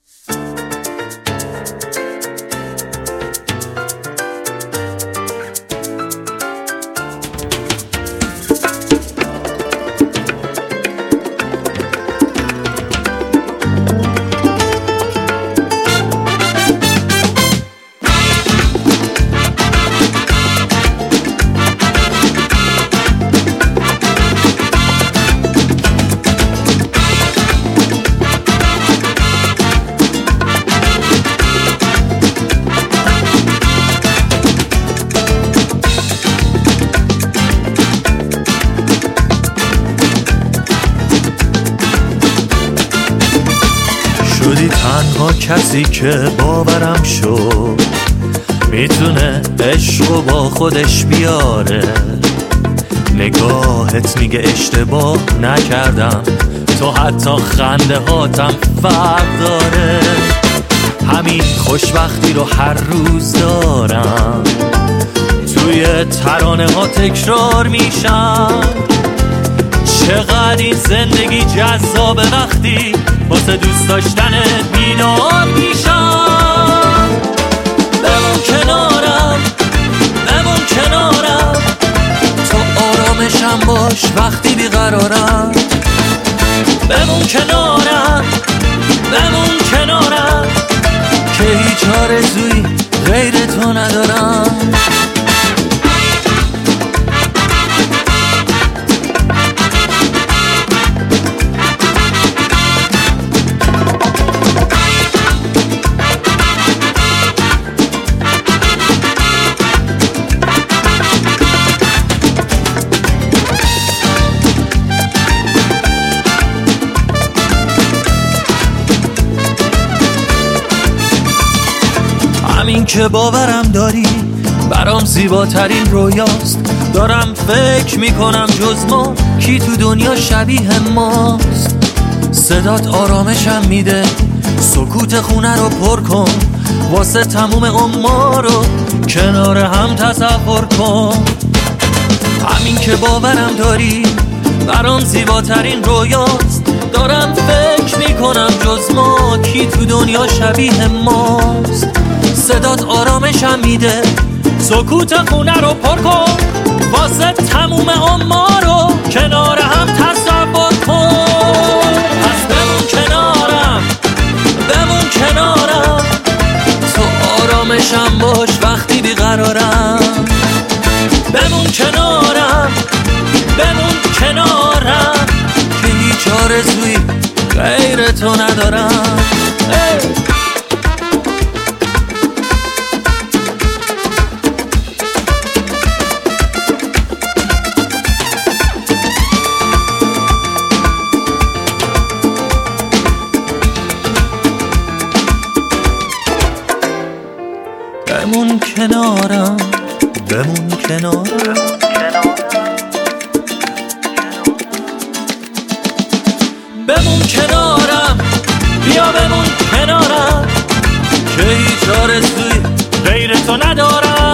شدی تنها کسی که باورم شد میتونه عشقو با خودش بیاره. نگاهت میگه اشتباه نکردم، تو حتی خنده هاتم فرق داره. همین خوشبختی رو هر روز دارم، توی ترانه ها تکرار میشم. چقدر این زندگی جذابه وقتی واسه دوست داشتنت بیدار میشم. بمون کنارم، بمون کنارم، تو آرامشم باش وقتی بیقرارم. بمون کنارم، بمون کنارم، که هیچ آرزویی غیر تو ندارم. همین که باورم داری برام زیباترین رویاست. دارم فکر میکنم جز ما کی تو دنیا شبیه ماست. صدات آرامشم میده، سکوت خونه رو پر کن، واسه تموم عمر رو کنار هم تصور کن. همین که باورم داری برام زیباترین رویاست. دارم فکر میکنم جز ما کی تو دنیا شبیه ماست. صدات آرامشم میده، سکوت خونه رو پر کن، واسه تموم عمر رو کنار هم تصور کن. پس بمون کنارم، بمون کنارم، تو آرامشم باش وقتی بیقرارم. بمون کنارم، بمون کنارم، که هیچ آرزویی غیر تو ندارم. بمون کنارم، بمون کنارم، بمون کنارم، بیا بمون کنارم، که هیچ آرزویی غیر تو ندارم.